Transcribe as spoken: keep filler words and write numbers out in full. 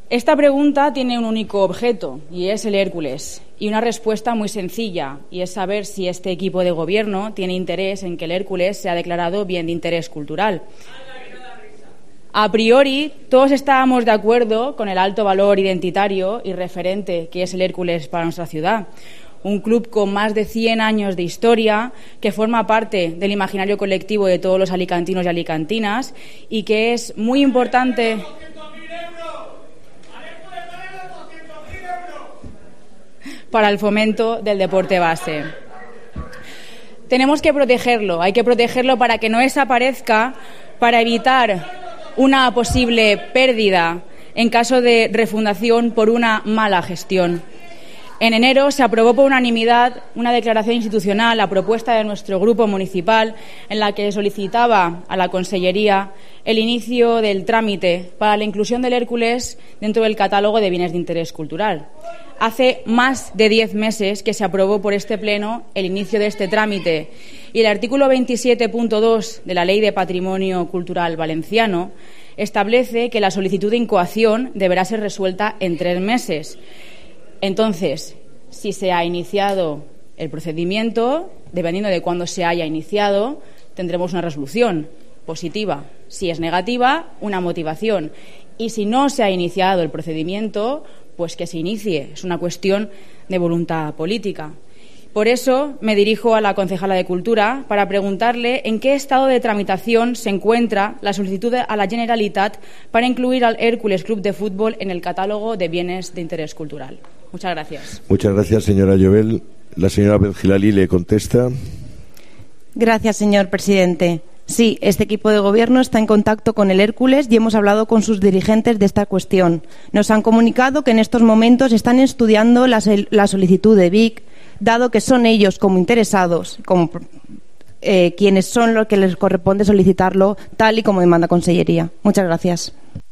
Esta pregunta tiene un único objeto, y es el Hércules, y una respuesta muy sencilla, y es saber si este equipo de gobierno tiene interés en que el Hércules sea declarado bien de interés cultural. A priori, todos estábamos de acuerdo con el alto valor identitario y referente que es el Hércules para nuestra ciudad. Un club con más de cien años de historia, que forma parte del imaginario colectivo de todos los alicantinos y alicantinas y que es muy importante... para el fomento del deporte base. Tenemos que protegerlo, hay que protegerlo para que no desaparezca, para evitar una posible pérdida en caso de refundación por una mala gestión. En enero se aprobó por unanimidad una declaración institucional a propuesta de nuestro grupo municipal en la que solicitaba a la Consellería el inicio del trámite para la inclusión del Hércules dentro del catálogo de bienes de interés cultural. Hace más de diez meses que se aprobó por este Pleno el inicio de este trámite y el artículo veintisiete punto dos de la Ley de Patrimonio Cultural Valenciano establece que la solicitud de incoación deberá ser resuelta en tres meses. Entonces, si se ha iniciado el procedimiento, dependiendo de cuándo se haya iniciado, tendremos una resolución positiva. Si es negativa, una motivación. Y si no se ha iniciado el procedimiento, pues que se inicie. Es una cuestión de voluntad política. Por eso me dirijo a la concejala de Cultura para preguntarle en qué estado de tramitación se encuentra la solicitud a la Generalitat para incluir al Hércules Club de Fútbol en el catálogo de bienes de interés cultural. Muchas gracias. Muchas gracias, señora Llobel. La señora Benjilali le contesta. Gracias, señor presidente. Sí, este equipo de gobierno está en contacto con el Hércules y hemos hablado con sus dirigentes de esta cuestión. Nos han comunicado que en estos momentos están estudiando la, la solicitud de Vic, dado que son ellos como interesados, como eh, quienes son los que les corresponde solicitarlo, tal y como demanda Consellería. Muchas gracias.